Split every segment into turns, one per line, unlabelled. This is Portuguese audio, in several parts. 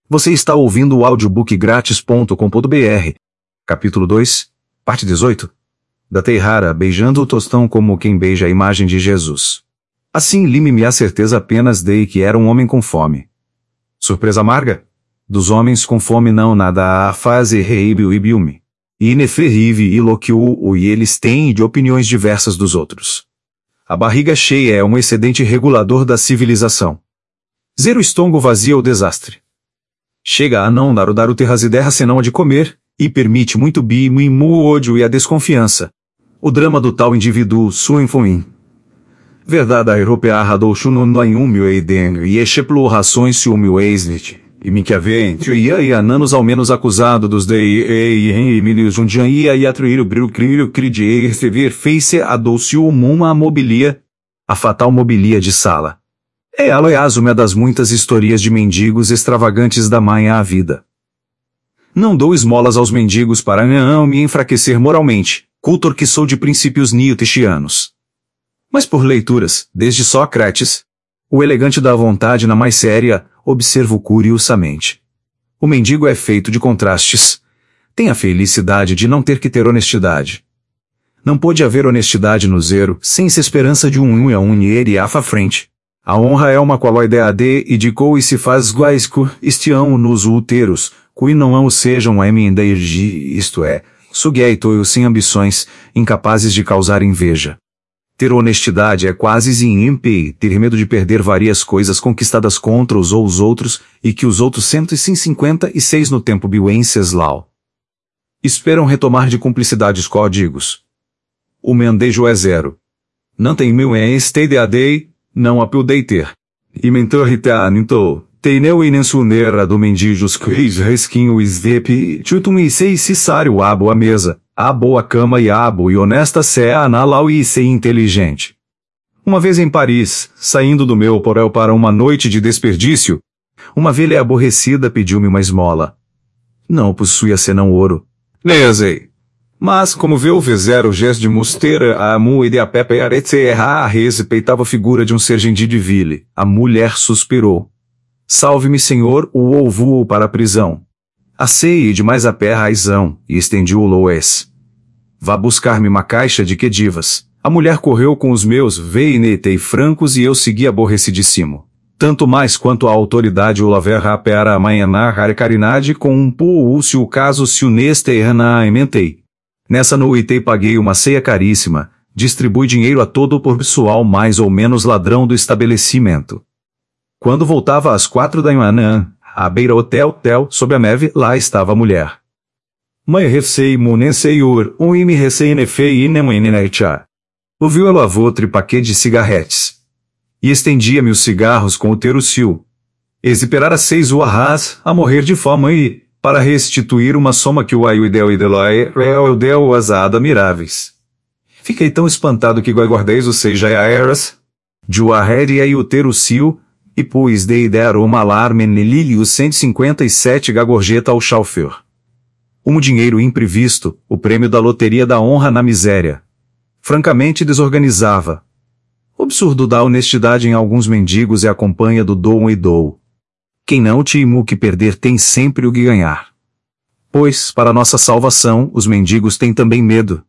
Você está ouvindo o audiobookgratis.com.br. Capítulo 2, parte 18. Da Teihara beijando o tostão como quem beija a imagem de Jesus. Assim lime-me a certeza apenas dei que era um homem com fome. Surpresa amarga? Dos homens com fome não nada a fazer reibio e biume. E neferive e loquiu e eles têm de opiniões diversas dos outros. A barriga cheia é um excedente regulador da civilização. Zero estômago vazio é o desastre. Chega a não dar o terraziderra senão a de comer, e permite muito bimo e mu ódio e a desconfiança. O drama do tal indivíduo sua infoim. Verdade europeia radouchu no noinhumio eiden e exceplo rações ciúmio eisnit, e minquiavente e ananos ao menos acusado dos dei e milios jundian e atruir o brilho cride e receber face a douciu muma mobilia, a fatal mobilia de sala. É aloiasume das muitas historias de mendigos extravagantes da mãe à vida. Não dou esmolas aos mendigos para não me enfraquecer moralmente, cultor que sou de princípios nietzscheanos. Mas por leituras, desde Sócrates, o elegante da vontade na mais séria, observo curiosamente. O mendigo é feito de contrastes. Tem a felicidade de não ter que ter honestidade. Não pode haver honestidade no zero, sem se esperança de um e afa frente. A honra é uma qualoidea de e de co e se faz guaisco, estião nos úteros, cui não o sejam a emendairgi, isto é, sugueitoio sem ambições, incapazes de causar inveja. Ter honestidade é quase impe, ter medo de perder várias coisas conquistadas contra os ou os outros, e que os outros 156 no tempo biuenses lau. Esperam retomar de cumplicidades códigos. O mendejo é zero. Não tem meu estedeadei, não apudei ter. E mentorritaninto, teineu inensunera do mendijos quis resquinho isvep, tutum e sei cissário abo a mesa, abo a cama e abo e honesta sé analau e sei inteligente. Uma vez em Paris, saindo do meu porel para uma noite de desperdício, uma velha aborrecida pediu-me uma esmola. Não possuía senão ouro. Nezei. Mas, como vê o vezero gesto de mustera a mu e de a pepe a respeitava a figura de um sergendi de ville, a mulher suspirou. Salve-me, senhor, o ouvo para a prisão. Acei de mais a pé raizão, e estendi o loes. Vá buscar-me uma caixa de quedivas. A mulher correu com os meus veinetei francos e eu segui aborrecidíssimo. Tanto mais quanto a autoridade o laverra pera amanhanar carinade com um pu se o caso se uneste erna ementei. Nessa noite paguei uma ceia caríssima, distribui dinheiro a todo o pessoal mais ou menos ladrão do estabelecimento. Quando voltava às 4 da manhã, à beira hotel, sob a neve, lá estava a mulher. Mãe recei munenseiur, me recei nefei inemuinenecha. Ouviu ela avô tripaquê de cigarretes. E estendia-me os cigarros com o terucil. Esperara 6 uarrás, a morrer de fome e, para restituir uma soma que o aiudel e deloi, real deu as admiráveis. Fiquei tão espantado que guardei o seja eras, de uarreria e o terucil, e pus de idear uma alarme nelili os 157 gorjeta ao chauffeur. Um dinheiro imprevisto, o prêmio da loteria da honra na miséria. Francamente desorganizava. O absurdo da honestidade em alguns mendigos é acompanha do dou e dou. Quem não timo que perder tem sempre o que ganhar. Pois, para nossa salvação, os mendigos têm também medo.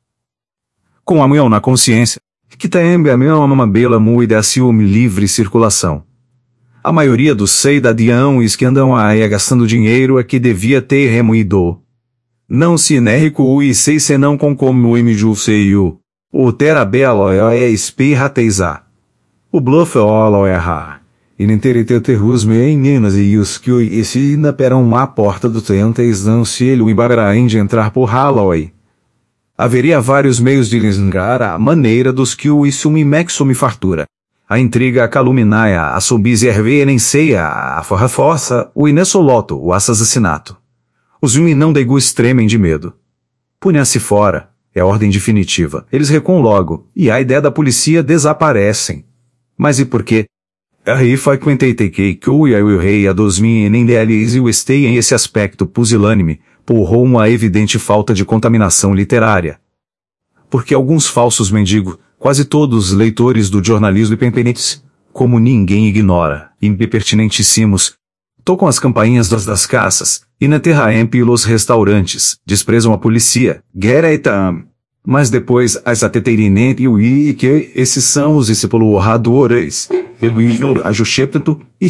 Com a mão na consciência, que também a minha uma bela muide a ciúme livre circulação. A maioria dos cidadãos que andam aí gastando dinheiro é que devia ter remoído. Não se nérico e sei senão com como o imiju seio. O terabelo é espirrateiza. O bluff olo errar. E nem ter terrus meninas e os que esse ainda peram uma porta do tenteis não se ele embaraem de entrar por Halloween. Haveria vários meios de lisngar a maneira dos que o isso me fartura. A intriga, a calumniaia, a sombise ervenencia, a força, o inesoloto, o assassinato. Os não degu extremem de medo. Punha-se fora, é ordem definitiva. Eles recuam logo, e a ideia da polícia desaparecem. Mas e por quê? Aí frequentei que o rei a 2000 nem dealize e o estei em esse aspecto pusilânime, porrou uma evidente falta de contaminação literária. Porque alguns falsos mendigos, quase todos leitores do jornalismo e pempenentes, como ninguém ignora, impertinentíssimos, tocam as campainhas das caças, e na terra los restaurantes, desprezam a polícia, guerra e tam. Mas depois as ateteirinem e que esses são os discípulos a Jusheptato e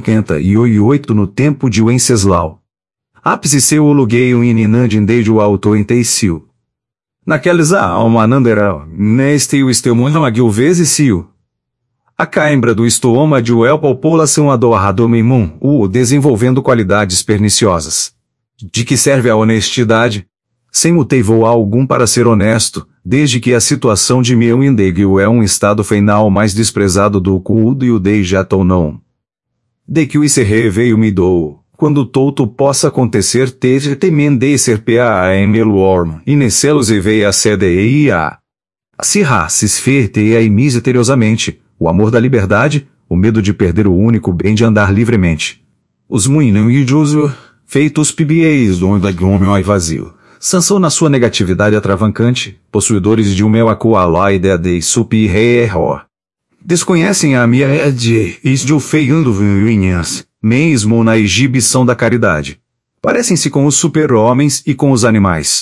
58 no tempo de Wenceslau. Ápice seu olugueio ininandindejo autor inteicil. Naqueles almanandera, neste o estelmundo aguil vezes sil. A cãibra do estômago é a população adorradomimum, desenvolvendo qualidades perniciosas. De que serve a honestidade? Sem motivo algum para ser honesto, desde que a situação de meu indegio é um estado final mais desprezado do cudo e o dei já não. De que o ICR veio me dou, quando touto possa acontecer ter temende ser PAMLORM, e necelos e veia CDEIA. Se racis ferte e misteriosamente, o amor da liberdade, o medo de perder o único bem de andar livremente. Os muinão e Josué, feitos PBAs do homem vazio. Sansão na sua negatividade atravancante, possuidores de um meu a ideia de super-error. Desconhecem a minha de esdufeiando vinhas, mesmo na exibição da caridade. Parecem-se com os super-homens e com os animais.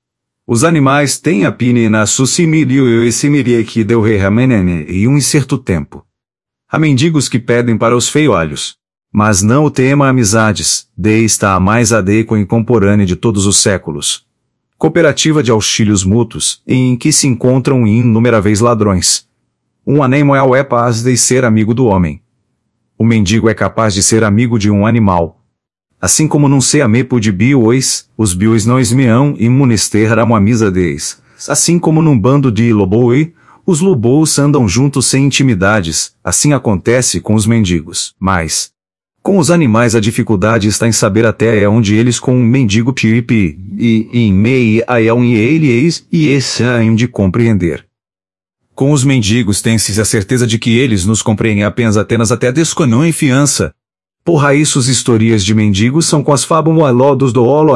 Os animais têm a pine na sussimilio e simirie que deu rei e um certo tempo. Há mendigos que pedem para os feiolhos. Mas não o tema amizades, está a mais adequa e contemporânea de todos os séculos. Cooperativa de auxílios mútuos, em que se encontram inumeráveis ladrões. Um animal é capaz de ser amigo do homem. O mendigo é capaz de ser amigo de um animal. Assim como num se amepo de biois, os biois não esmeão e munester a amisa deis. Assim como num bando de loboi, os lobos andam juntos sem intimidades, assim acontece com os mendigos. Mas, com os animais a dificuldade está em saber até onde eles com um mendigo pipi, e em mei a eles e esse de compreender. Com os mendigos tem-se a certeza de que eles nos compreendem apenas até desconão e fiança. Por isso as historias de mendigos são com as fábulas do olo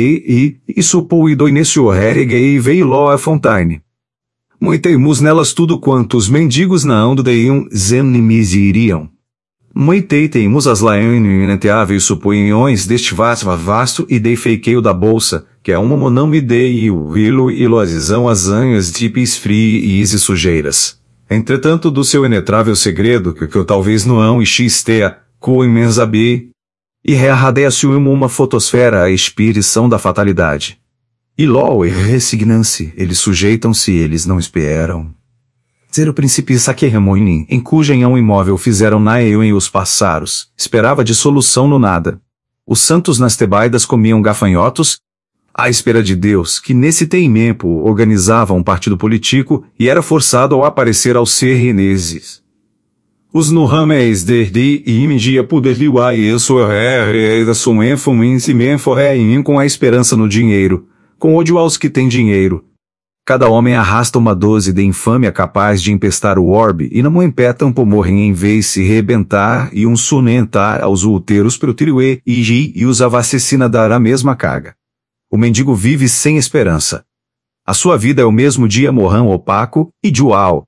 e supou e do início e veio lo a fontaine. Muitemos nelas tudo quanto os mendigos não deiam zenimis iriam. Muitemos as laenteáveis supunhões deste vasto e dei feikeio da bolsa, que é uma não me dei o vilo e loazizão as anhas de pisfri e ise sujeiras. Entretanto do seu inetrável segredo, que eu talvez não e xtea, co imensabi, e rearradeia-se uma fotosfera a expiração da fatalidade. E lo e resignam-se, eles sujeitam-se, eles não esperam. Ser o príncipe Saquerremoinin, em cuja em um imóvel fizeram na eu em os pássaros, esperava de solução no nada. Os santos nas tebaidas comiam gafanhotos, à espera de Deus, que nesse tempo organizava um partido político e era forçado ao aparecer aos serreneses. Os Nuhames de imigia poderliwa e isso da sua influência com a esperança no dinheiro, com ódio aos que têm dinheiro. Cada homem arrasta uma dose de infâmia capaz de empestar o orbe e não empetam por morrem em vez se rebentar e um sunentar aos úteros pelo tiriue e os avacina dar a mesma carga. O mendigo vive sem esperança. A sua vida é o mesmo dia morrão opaco e dual.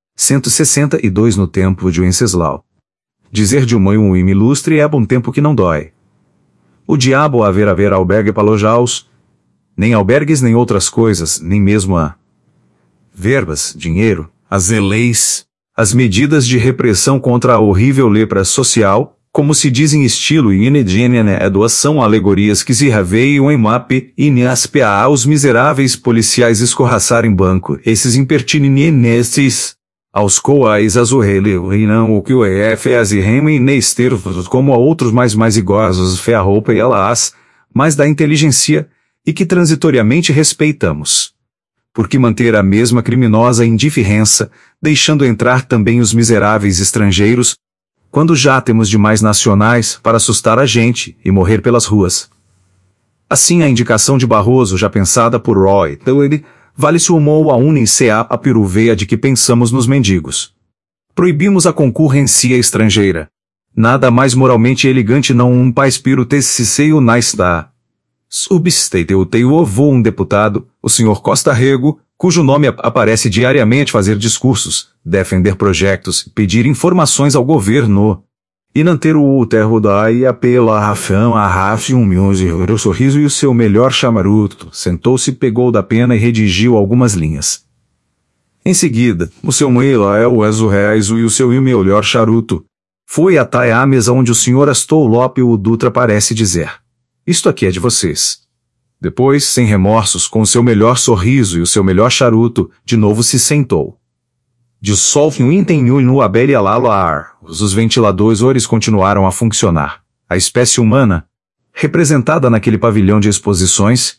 162 no tempo de Wenceslau. Dizer de um ilustre é bom tempo que não dói. O diabo haver albergue palojaus, nem albergues nem outras coisas, nem mesmo a verbas, dinheiro, as leis, as medidas de repressão contra a horrível lepra social, como se diz em estilo inedgênea doação alegorias que se raveiam em mape e neaspea aos miseráveis policiais escorraçarem banco, esses impertinentes, aos quais azurrele e não o que o EF e remem nesteiro como a outros mais igosos fé a roupa e elas, mas da inteligência, e que transitoriamente respeitamos. Por que manter a mesma criminosa indiferença, deixando entrar também os miseráveis estrangeiros, quando já temos demais nacionais para assustar a gente e morrer pelas ruas? Assim a indicação de Barroso já pensada por Roy Towell, vale-se o mou a unem-se a piruveia de que pensamos nos mendigos. Proibimos a concorrência estrangeira. Nada mais moralmente elegante não um país piruteciseio nice da substateu ovo um deputado, o Sr. Costa Rego, cujo nome aparece diariamente fazer discursos, defender projetos, pedir informações ao governo. E nanter o terro daí pela rafão a raf o sorriso e o seu melhor chamaruto, sentou-se, pegou da pena e redigiu algumas linhas. Em seguida, o seu meila é o reais e o seu melhor charuto. Foi até a mesa onde o Sr. Astolop o Dutra parece dizer: isto aqui é de vocês. Depois, sem remorsos, com o seu melhor sorriso e o seu melhor charuto, de novo se sentou. Dissolve o intenho no abel e ar. Os ventiladores continuaram a funcionar. A espécie humana, representada naquele pavilhão de exposições,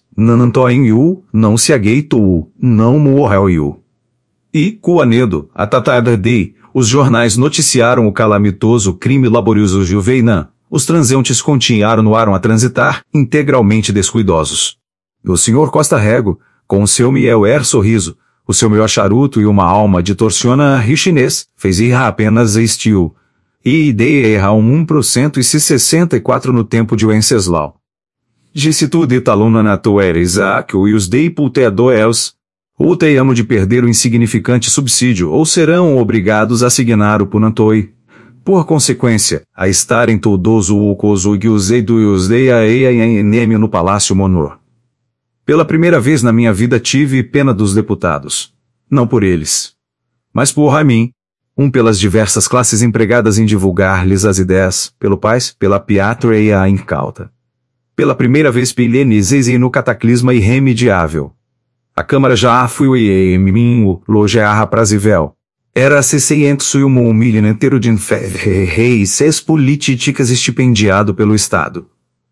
não se ageitou, não morreu. E, Coanedo, a tatada de, os jornais noticiaram o calamitoso crime laborioso de Uveinan. Os transeuntes continuaram a transitar, integralmente descuidosos. O Sr. Costa Rego, com o seu sorriso, o seu melhor charuto e uma alma de torciona chinês, fez ir apenas estilo. E ideia errar 1% e se 64 no tempo de Wenceslau. Disse tu de taluna na tua Isaac e os dei puteadoels, ou te amo de perder o insignificante subsídio ou serão obrigados a signar o punantoi. Por consequência, a estarem todos o coso e usei a eia no Palácio Monor. Pela primeira vez na minha vida tive pena dos deputados. Não por eles, mas por mim. Pelas diversas classes empregadas em divulgar-lhes as ideias, pelo pais, pela piatra e a incauta. Pela primeira vez pilenizei no cataclisma irremediável. A Câmara já foi e minho, logear aprazível. Era 601 milhão inteiro de reis políticas estipendiado pelo Estado.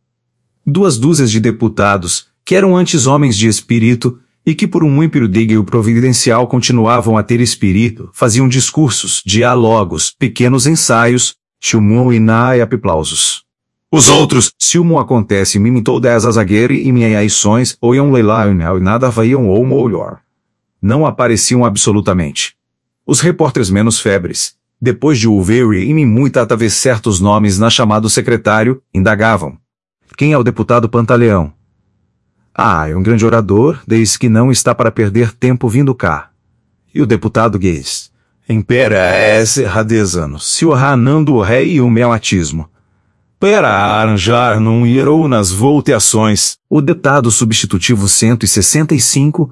2 dúzias de deputados, que eram antes homens de espírito, e que por ímpio digno providencial continuavam a ter espírito, faziam discursos, diálogos, pequenos ensaios, chumum e aplausos. Os outros, se o acontece mimitou 10 azagueire e minhas ações, ou iam leilar e nada vaiam ou melhor. Não apareciam absolutamente. Os repórteres menos febres, depois de ouvir e muita vez certos nomes na chamado secretário, indagavam. Quem é o deputado Pantaleão? É um grande orador, desde que não está para perder tempo vindo cá. E o deputado Guedes? Impera é serradezano, se o ranando o rei e o melatismo. Para arranjar num irou nas volteações. O deputado substitutivo 165,